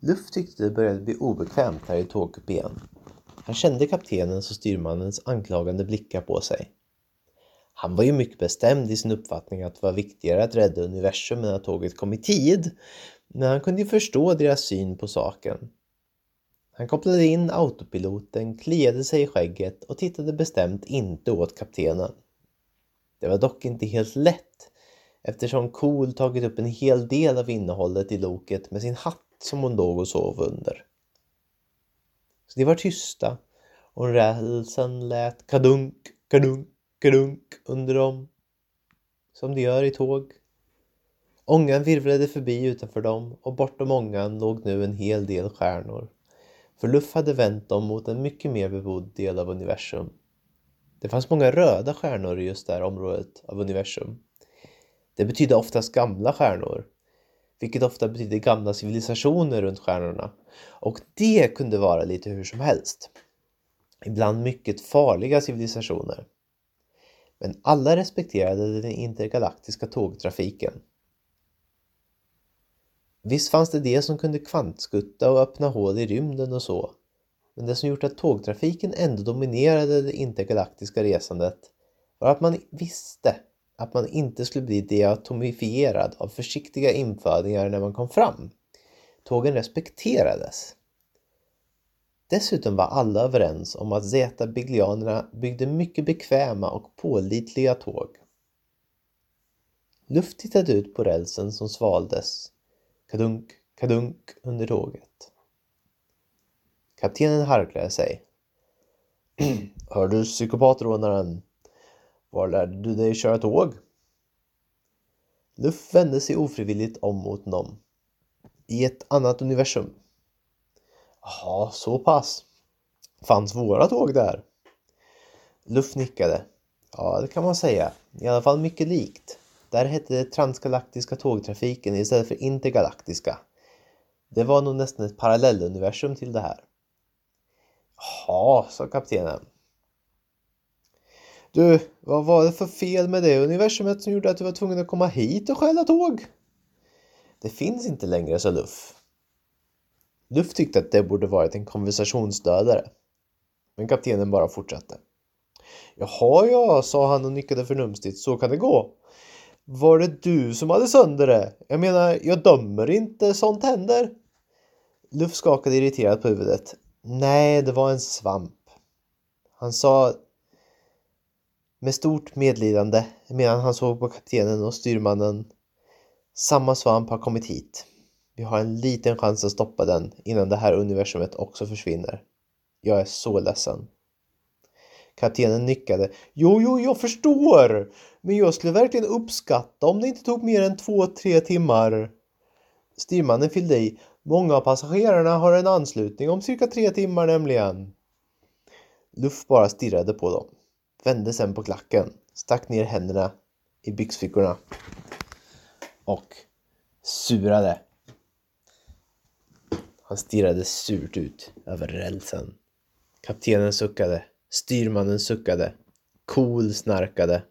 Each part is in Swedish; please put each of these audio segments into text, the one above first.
Luff tyckte det började bli obekvämt här i tågkupén. Han kände kaptenens och styrmannens anklagande blickar på sig. Han var ju mycket bestämd i sin uppfattning att det var viktigare att rädda universum än att tåget kom i tid. Men han kunde ju förstå deras syn på saken. Han kopplade in autopiloten, kliade sig i skägget och tittade bestämt inte åt kaptenen. Det var dock inte helt lätt eftersom Cool tagit upp en hel del av innehållet i loket med sin hatt som hon låg och sov under. Så de var tysta och rälsen lät kadunk, kadunk, kadunk under dem som de gör i tåg. Ångan virvlade förbi utanför dem och bortom ångan låg nu en hel del stjärnor. För Luff hade vänt dem mot en mycket mer bebodd del av universum. Det fanns många röda stjärnor i just det här området av universum. Det betyder oftast gamla stjärnor, vilket ofta betyder gamla civilisationer runt stjärnorna. Och det kunde vara lite hur som helst. Ibland mycket farliga civilisationer. Men alla respekterade den intergalaktiska tågtrafiken. Visst fanns det som kunde kvantskutta och öppna hål i rymden och så. Men det som gjort att tågtrafiken ändå dominerade det intergalaktiska resandet var att man visste att man inte skulle bli deatomifierad av försiktiga infödingar när man kom fram. Tågen respekterades. Dessutom var alla överens om att zeta-biglianerna byggde mycket bekväma och pålitliga tåg. Luft tittade ut på rälsen som svaldes. Kadunk, kadunk under tåget. Kaptenen harklade sig. Hör du, psykopatrånaren? Var lärde du dig köra tåg? Luff vände sig ofrivilligt om mot honom. I ett annat universum. Jaha, så pass. Fanns våra tåg där? Luff nickade. Ja, det kan man säga. I alla fall mycket likt. Där hette det transgalaktiska tågtrafiken istället för intergalaktiska. Det var nog nästan ett parallelluniversum till det här. Jaha, sa kaptenen. Du, vad var det för fel med det universumet som gjorde att du var tvungen att komma hit och stjäla tåg? Det finns inte längre, sa Luff. Luff tyckte att det borde varit en konversationsdödare. Men kaptenen bara fortsatte. Jaha, ja, sa han och nickade förnumstigt. Så kan det gå. Var det du som hade sönder det? Jag menar, jag dömer inte, sånt händer. Luff skakade irriterat på huvudet. Nej, det var en svamp. Han sa med stort medlidande medan han såg på kaptenen och styrmannen. Samma svamp har kommit hit. Vi har en liten chans att stoppa den innan det här universumet också försvinner. Jag är så ledsen. Kaptenen nickade. Jo, jag förstår. Men jag skulle verkligen uppskatta om det inte tog mer än 2-3 timmar. Styrmannen fyllde i. Många av passagerarna har en anslutning om cirka 3 timmar nämligen. Luff bara stirrade på dem. Vände sen på klacken. Stack ner händerna i byxfickorna. Och surade. Han stirrade surt ut över rälsen. Kaptenen suckade. Styrmannen suckade. Cool snarkade.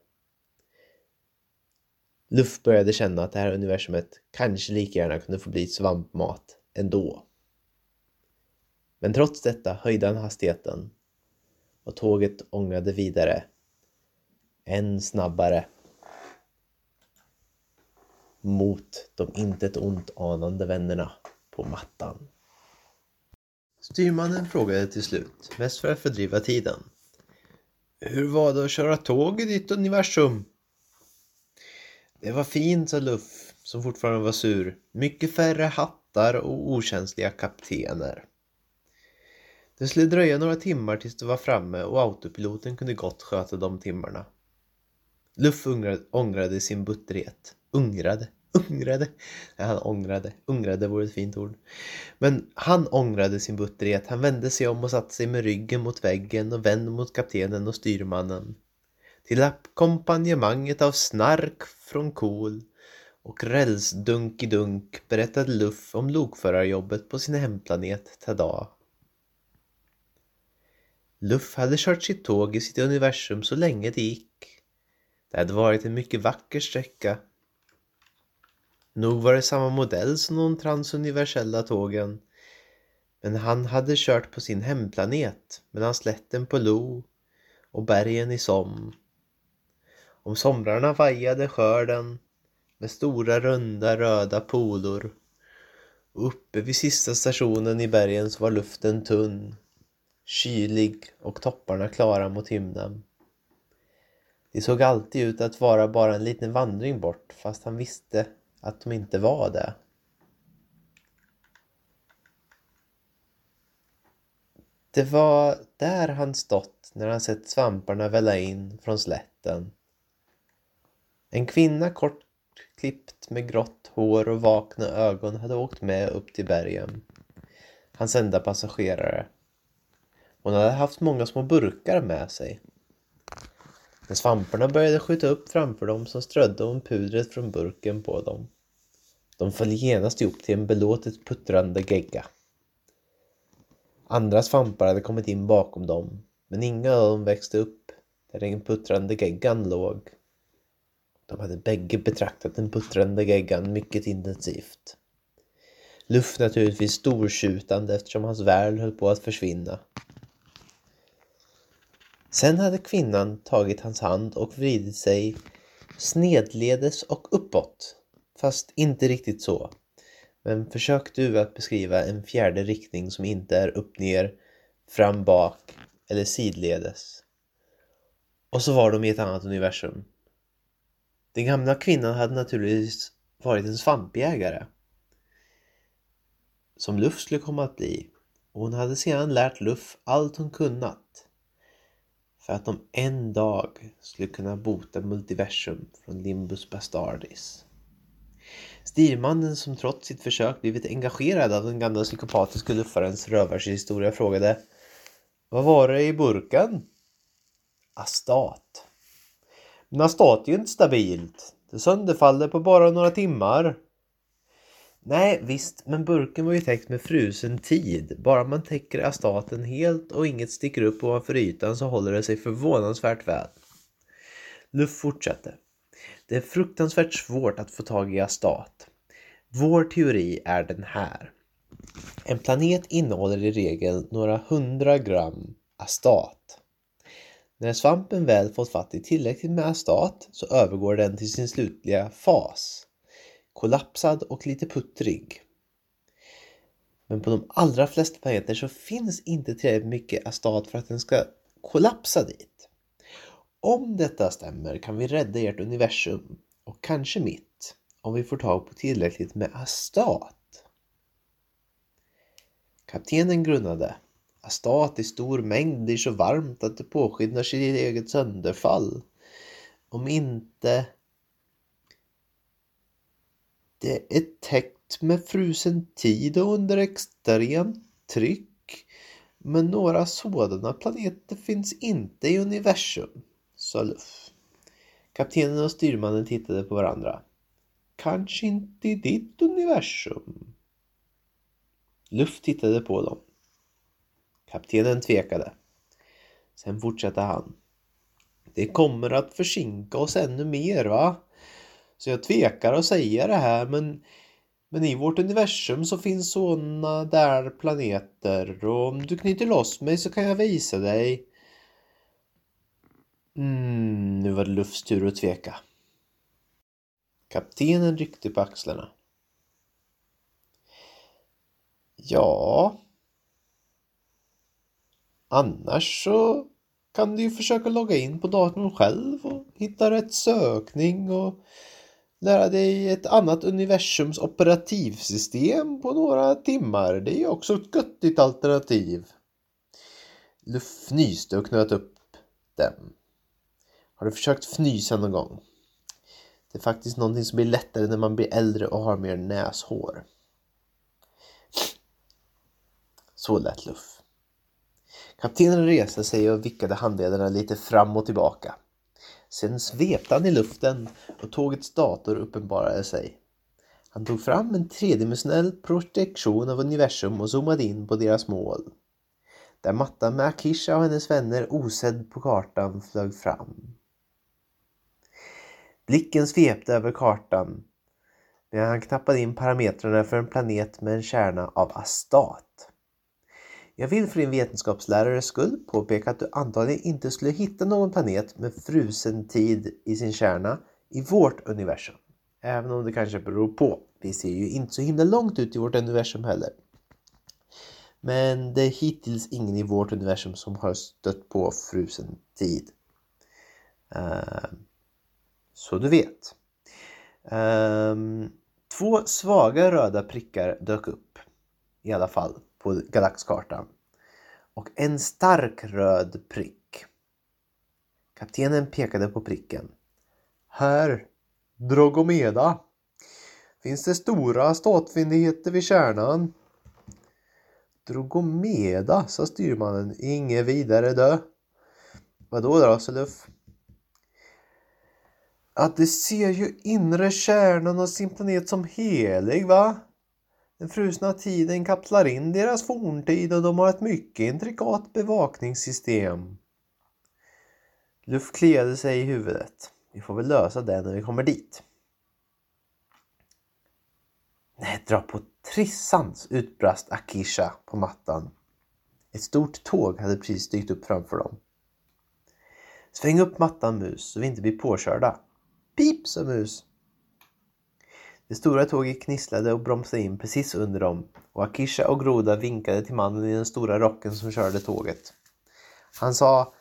Luff började känna att det här universumet kanske lika gärna kunde få bli svampmat ändå. Men trots detta höjde han hastigheten. Och tåget ångade vidare. Än snabbare. Mot de intet ont anande vännerna på mattan. Styrmannen frågade till slut, mest för att fördriva tiden. Hur var det att köra tåg i ditt universum? Det var fint, sa Luff, som fortfarande var sur. Mycket färre hattar och okänsliga kaptener. Det skulle dröja några timmar tills det var framme och autopiloten kunde gott sköta de timmarna. Luff ångrade sin butterhet. Ungrade. Ungrade var ett fint ord. Men han ångrade sin butterhet. Han vände sig om och satte sig med ryggen mot väggen och vände mot kaptenen och styrmannen. Till ackompanjemanget av snark från Cool och rälsdunk berättade Luff om lokförarjobbet på sin hemplanet Tada. Luff hade kört sitt tåg i sitt universum så länge det gick. Det hade varit en mycket vacker sträcka. Nog var det samma modell som de transuniversella tågen, Men han hade kört på sin hemplanet mellan slätten på Lo och bergen i Som. Om somrarna vajade skörden med stora runda röda polor. Och uppe vid sista stationen i bergen så var luften tunn, kylig och topparna klara mot himlen. Det såg alltid ut att vara bara en liten vandring bort, fast han visste att de inte var det. Det var där han stått när han sett svamparna välla in från slätten. En kvinna kort klippt med grått hår och vakna ögon hade åkt med upp till bergen. Hans enda passagerare. Hon hade haft många små burkar med sig. När svamparna började skjuta upp framför dem så strödde hon pudret från burken på dem. De föll genast ihop till en belåtet puttrande gegga. Andra svampar hade kommit in bakom dem, men inga av dem växte upp där den puttrande geggan låg. De hade bägge betraktat den puttrande geggan mycket intensivt. Luft naturligtvis stortjutande eftersom hans värld höll på att försvinna. Sen hade kvinnan tagit hans hand och vridit sig snedledes och uppåt, fast inte riktigt så. Men försök du att beskriva en fjärde riktning som inte är upp, ner, fram, bak eller sidledes. Och så var de i ett annat universum. Den gamla kvinnan hade naturligtvis varit en svampjägare, som Luff skulle komma att bli. Och hon hade sedan lärt Luff allt hon kunnat, för att de en dag skulle kunna bota multiversum från Limbus Bastardis. Styrmannen, som trots sitt försök blivit engagerad av den gamla psykopatiska luffarens rövarshistoria, frågade: vad var det i burken? Astat. Men astat är ju inte stabilt. Det sönderfaller på bara några timmar. Nej, visst, men burken var ju täckt med frusen tid. Bara man täcker astaten helt och inget sticker upp ovanför ytan så håller det sig förvånansvärt väl. Luff fortsatte. Det är fruktansvärt svårt att få tag i astat. Vår teori är den här. En planet innehåller i regel några 100 gram astat. När svampen väl fått fatt i tillräckligt med astat så övergår den till sin slutliga fas. Kollapsad och lite puttrig. Men på de allra flesta planeter så finns inte tillräckligt mycket astat för att den ska kollapsa dit. Om detta stämmer kan vi rädda ert universum och kanske mitt om vi får tag på tillräckligt med astat. Kaptenen grunnade. Astat i stor mängd blir så varmt att det påskyndar sitt eget sönderfall. Om inte... Det är täckt med frusen tid och under extremt tryck. Men några sådana planeter finns inte i universum, sa Luff. Kaptenen och styrmannen tittade på varandra. Kanske inte i ditt universum. Luff tittade på dem. Kaptenen tvekade. Sen fortsatte han. Det kommer att försinka oss ännu mer, va? Så jag tvekar att säga det här, men i vårt universum så finns sådana där planeter. Och om du knyter loss mig så kan jag visa dig. Nu var det Luffs tur att tveka. Kaptenen ryckte på axlarna. Ja... Annars så kan du ju försöka logga in på datorn själv och hitta rätt sökning och lära dig ett annat universums operativsystem på några timmar. Det är ju också ett göttigt alternativ. Luff fnyste och knöt upp den. Har du försökt fnysa någon gång? Det är faktiskt någonting som blir lättare när man blir äldre och har mer näshår. Så lät Luff. Kaptenen reste sig och vickade handledarna lite fram och tillbaka. Sen svepte han i luften och tågets dator uppenbarade sig. Han tog fram en tredimensionell projektion av universum och zoomade in på deras mål. Där mattan med Akisha och hennes vänner osedd på kartan flög fram. Blicken svepte över kartan medan han knappade in parametrarna för en planet med en kärna av astat. Jag vill för din vetenskapslärares skull påpeka att du antagligen inte skulle hitta någon planet med frusen tid i sin kärna i vårt universum. Även om det kanske beror på. Vi ser ju inte så himla långt ut i vårt universum heller. Men det är hittills ingen i vårt universum som har stött på frusen tid. Så du vet. 2 svaga röda prickar dök upp. I alla fall på galaxkartan. Och en stark röd prick. Kaptenen pekade på pricken. Här, Drogomeda. Finns det stora statfyndigheter vid kärnan? Drogomeda, sa styrmannen. Inget vidare dö. Vadå då, Seluf? Att det ser ju inre kärnan och sin planet som helig, va? Den frusna tiden kapslar in deras forntid och de har ett mycket intrikat bevakningssystem. Luff kliade sig i huvudet. Vi får väl lösa det när vi kommer dit. Nej, dra på trissans, utbrast Akisha på mattan. Ett stort tåg hade precis dykt upp framför dem. Sväng upp mattan, mus, så vi inte blir påkörda. Pip, sa mus. Det stora tåget knisslade och bromsade in precis under dem. Och Akisha och Groda vinkade till mannen i den stora rocken som körde tåget. Han sa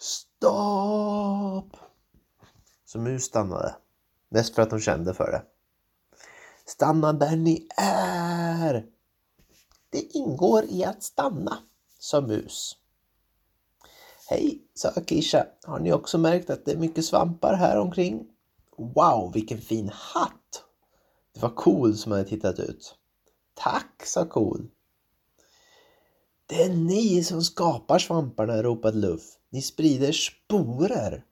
stopp. Så mus stannade. Mest för att de kände för det. Stanna där ni är. Det ingår i att stanna, sa mus. Hej, sa Akisha. Har ni också märkt att det är mycket svampar här omkring? Wow, vilken fin hatt. Det var Cool som hade tittat ut. Tack, sa Cool. Det är ni som skapar svamparna, ropade Luff. Ni sprider sporer.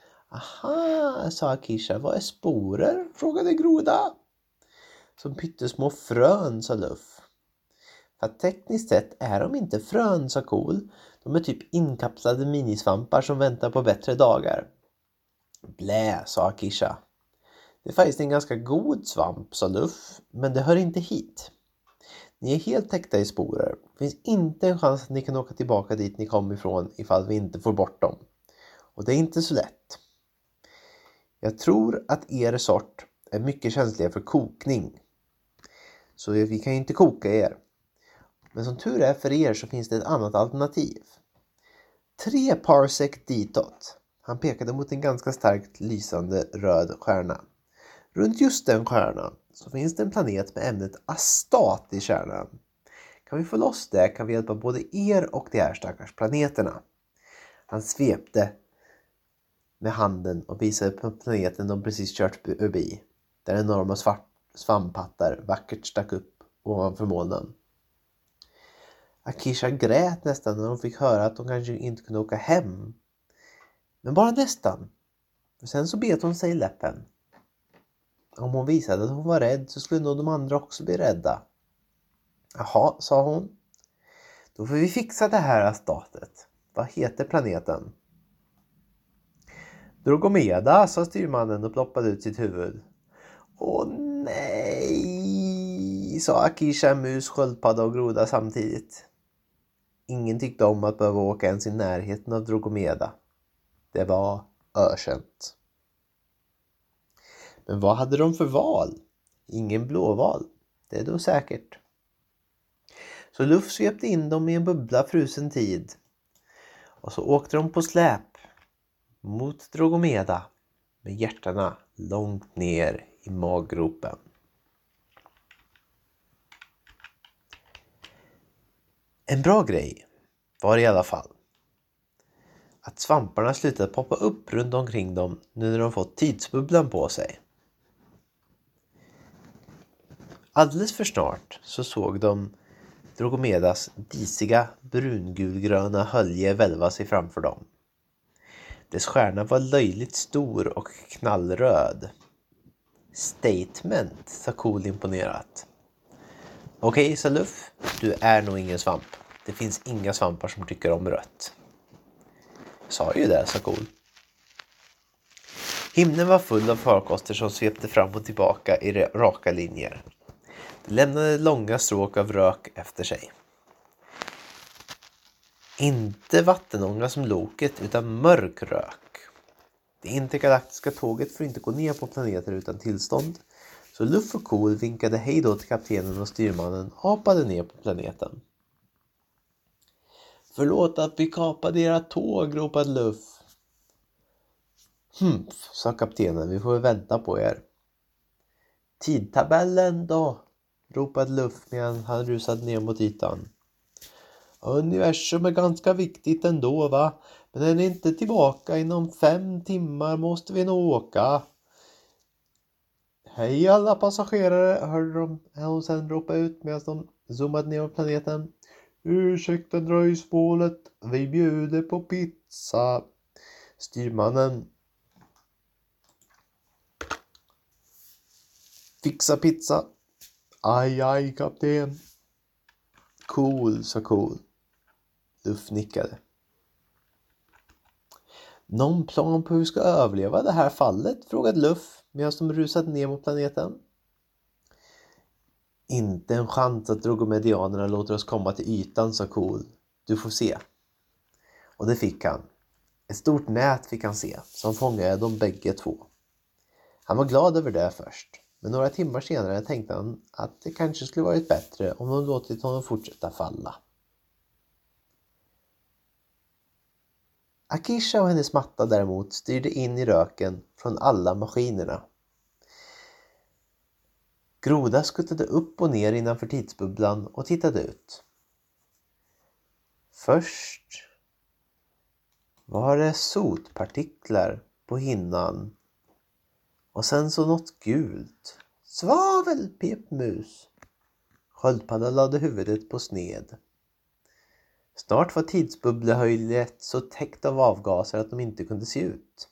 Aha, sa Akisha. Vad är sporer? Frågade Groda. Som pyttesmå frön, sa Luff. För att tekniskt sett är de inte frön, sa Cool. De är typ inkapslade minisvampar som väntar på bättre dagar. Blä, sa Akisha. Det är faktiskt en ganska god svamp, sa Luff, men det hör inte hit. Ni är helt täckta i sporer. Det finns inte en chans att ni kan åka tillbaka dit ni kom ifrån ifall vi inte får bort dem. Och det är inte så lätt. Jag tror att er sort är mycket känsliga för kokning. Så vi kan ju inte koka er. Men som tur är för er så finns det ett annat alternativ. 3 parsec ditåt. Han pekade mot en ganska starkt lysande röd stjärna. Runt just den stjärnan så finns det en planet med ämnet Astat i kärnan. Kan vi få loss det kan vi hjälpa både er och de här stackars planeterna. Han svepte med handen och visade på planeten de precis kört förbi. Där enorma svamphattar vackert stack upp ovanför molnen. Akisha grät nästan när de fick höra att de kanske inte kunde åka hem. Men bara nästan. Och sen så bet hon sig i läppen. Om hon visade att hon var rädd så skulle nog de andra också bli rädda. Jaha, sa hon. Då får vi fixa det här Astatet. Vad heter planeten? Drogomeda, sa styrmannen och ploppade ut sitt huvud. Åh nej, sa Akisha, mus, sköldpadda och groda samtidigt. Ingen tyckte om att behöva åka ens i närheten av Drogomeda. Det var ökänt. Men vad hade de för val? Ingen blåval. Det är då säkert. Så Luff svepte in dem i en bubbla frusen tid. Och så åkte de på släp mot Drogomeda med hjärtarna långt ner i maggropen. En bra grej var i alla fall att svamparna slutade poppa upp runt omkring dem nu när de fått tidsbubblan på sig. Alldeles för snart så såg de Drogomedas disiga brungulgröna hölje välva sig framför dem. Dess stjärna var löjligt stor och knallröd. Statement, sa Cool imponerat. Okej, sa Luff, du är nog ingen svamp. Det finns inga svampar som tycker om rött. Sa ju det, sa Cool. Himlen var full av farkoster som svepte fram och tillbaka i raka linjer. Det lämnade långa stråk av rök efter sig. Inte vattenånga som loket utan mörk rök. Det intergalaktiska tåget får inte gå ner på planeter utan tillstånd. Så Luff och Cool vinkade hej då till kaptenen och styrmannen och hoppade ner på planeten. Förlåt att vi kapade era tåg, ropade Luff. Sa kaptenen, vi får vänta på er. Tidtabellen då, ropade Luff medan han rusade ner mot ytan. Universum är ganska viktigt ändå, va? Men är ni inte tillbaka inom 5 timmar måste vi nog åka. Hej alla passagerare, hörde de sen ropa ut medan de zoomade ner på planeten. Ursäkta dröjsmålet, vi bjuder på pizza. Styrmannen. Fixa pizza. Aj, kapten. Cool, sa Cool. Luff nickade. Någon plan på hur vi ska överleva det här fallet? Frågade Luff medan de rusade ner mot planeten. Inte en chans att drogomedianerna låter oss komma till ytan, sa Cool. Du får se. Och det fick han. Ett stort nät fick han se som fångade de bägge två. Han var glad över det först. Men några timmar senare tänkte han att det kanske skulle varit bättre om de låtit honom fortsätta falla. Akisha och hennes matta däremot styrde in i röken från alla maskinerna. Groda skuttade upp och ner innanför tidsbubblan och tittade ut. Först var det sotpartiklar på hinnan och sen så något gult. Svavel, pep mus. Sköldpaddan lade huvudet på sned. Snart var tidsbubblehöjlet så täckt av avgaser att de inte kunde se ut.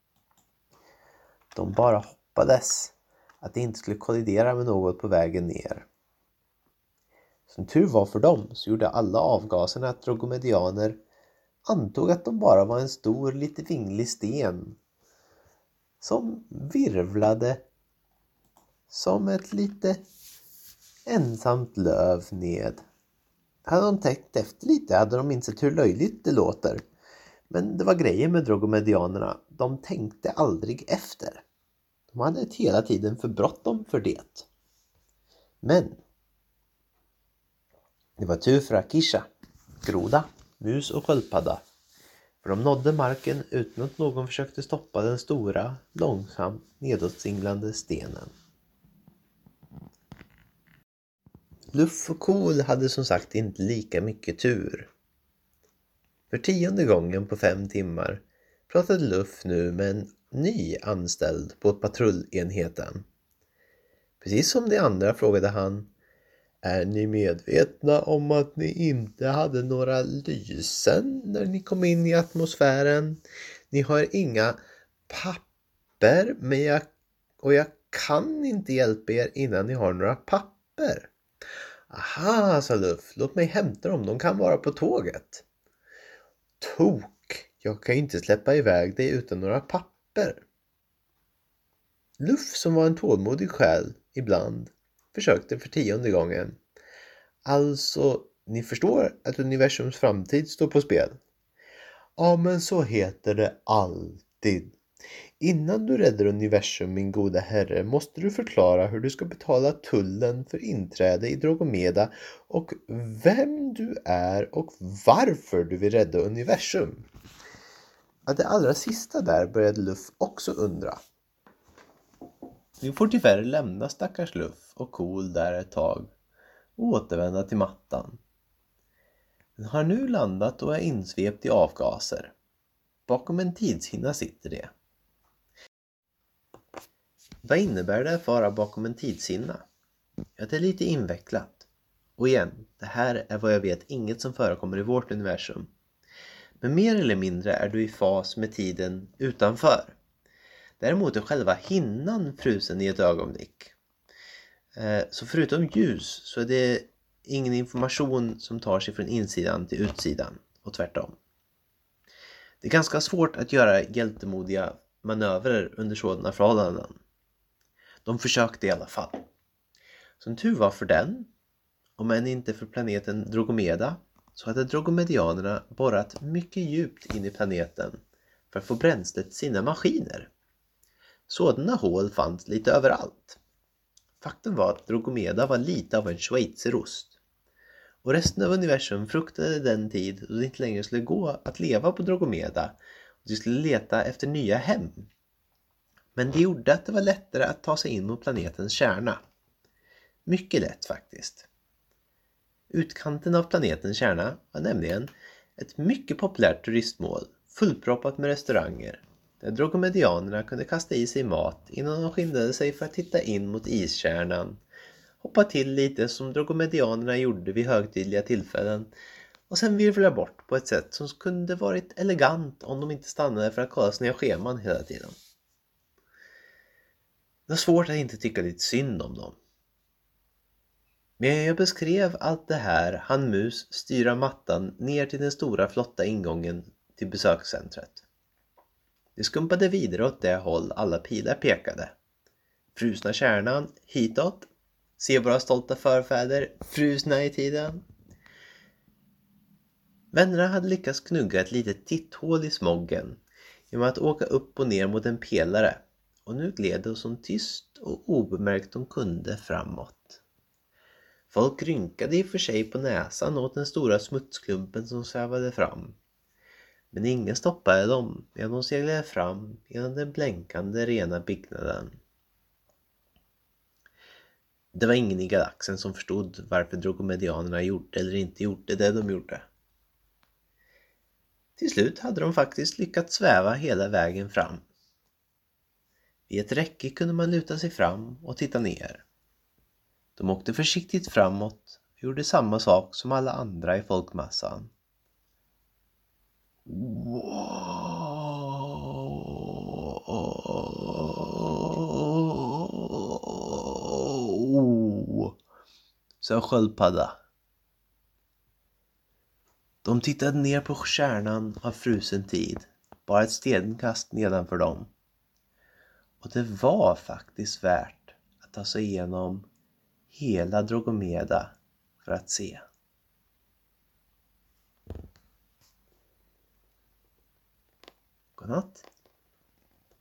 De bara hoppades att det inte skulle kollidera med något på vägen ner. Som tur var för dem så gjorde alla avgaserna att drogomedianer antog att de bara var en stor, lite vinglig sten som virvlade som ett lite ensamt löv ned. Hade de tänkt efter lite hade de insett hur löjligt det låter. Men det var grejen med drogomedianerna. De tänkte aldrig efter. De hade hela tiden för bråttom för det. Men det var tur för Akisha, groda, mus och sköldpadda. För de nådde marken utan att någon försökte stoppa den stora, långsamt nedåtsinglande stenen. Luff och Cool hade som sagt inte lika mycket tur. För 10:e gången på 5 timmar pratade Luff nu med en ny anställd på patrullenheten. Precis som de andra frågade han: är ni medvetna om att ni inte hade några lysen när ni kom in i atmosfären? Ni har inga papper, men jag kan inte hjälpa er innan ni har några papper. Aha, sa Luff. Låt mig hämta dem. De kan vara på tåget. Tok. Jag kan inte släppa iväg dig utan några papper. Luff, som var en tålmodig själ ibland, försökte för 10:e gången. Alltså, ni förstår att universums framtid står på spel? Ja, men så heter det alltid. Innan du räddar universum, min goda herre, måste du förklara hur du ska betala tullen för inträde i Drogomeda och vem du är och varför du vill rädda universum. Att det allra sista där började Luff också undra. Vi får tyvärr lämna stackars Luff och Cool där ett tag och återvända till mattan. Den har nu landat och är insvept i avgaser. Bakom en tidshinna sitter det. Vad innebär det att vara bakom en tidshinna? Ja, det är lite invecklat. Och igen, det här är vad jag vet inget som förekommer i vårt universum. Men mer eller mindre är du i fas med tiden utanför. Däremot är själva hinnan frusen i ett ögonblick. Så förutom ljus så är det ingen information som tar sig från insidan till utsidan och tvärtom. Det är ganska svårt att göra hjältemodiga manövrer under sådana förhållanden. De försökte i alla fall. Som tur var för den, om än inte för planeten Drogomeda, så hade drogomedianerna borrat mycket djupt in i planeten för att få bränsle till sina maskiner. Sådana hål fanns lite överallt. Faktum var att Drogomeda var lite av en schweizerost. Och resten av universum fruktade den tid då det inte längre skulle gå att leva på Drogomeda och de skulle leta efter nya hem. Men det gjorde att det var lättare att ta sig in mot planetens kärna. Mycket lätt faktiskt. Utkanten av planetens kärna var nämligen ett mycket populärt turistmål fullproppat med restauranger där drogomedianerna kunde kasta i sig mat innan de skyndade sig för att titta in mot iskärnan, hoppa till lite som drogomedianerna gjorde vid högtidliga tillfällen och sen virvla bort på ett sätt som kunde varit elegant om de inte stannade för att kolla sina scheman hela tiden. Det var svårt att inte tycka lite synd om dem. Men jag beskrev allt det här hann Mus styra mattan ner till den stora flotta ingången till besökscentret. Det skumpade vidare åt det håll alla pilar pekade. Frusna kärnan, hitåt. Se våra stolta förfäder, frusna i tiden. Vännerna hade lyckats knugga ett litet titthål i smoggen genom att åka upp och ner mot en pelare. Och nu gled de som tyst och obemärkt de kunde framåt. Folk rynkade i och för sig på näsan åt den stora smutsklumpen som svävade fram. Men ingen stoppade dem medan de seglade fram genom den blänkande rena byggnaden. Det var ingen i galaxen som förstod varför drogomedianerna gjorde eller inte gjorde det de gjorde. Till slut hade de faktiskt lyckats sväva hela vägen fram. Vid ett räcke kunde man luta sig fram och titta ner. De åkte försiktigt framåt och gjorde samma sak som alla andra i folkmassan. Wow, sa sköldpadda. De tittade ner på kärnan av frusen tid, bara ett stenkast nedanför dem. Och det var faktiskt värt att ta sig igenom hela Drogomeda för att se. Godnatt.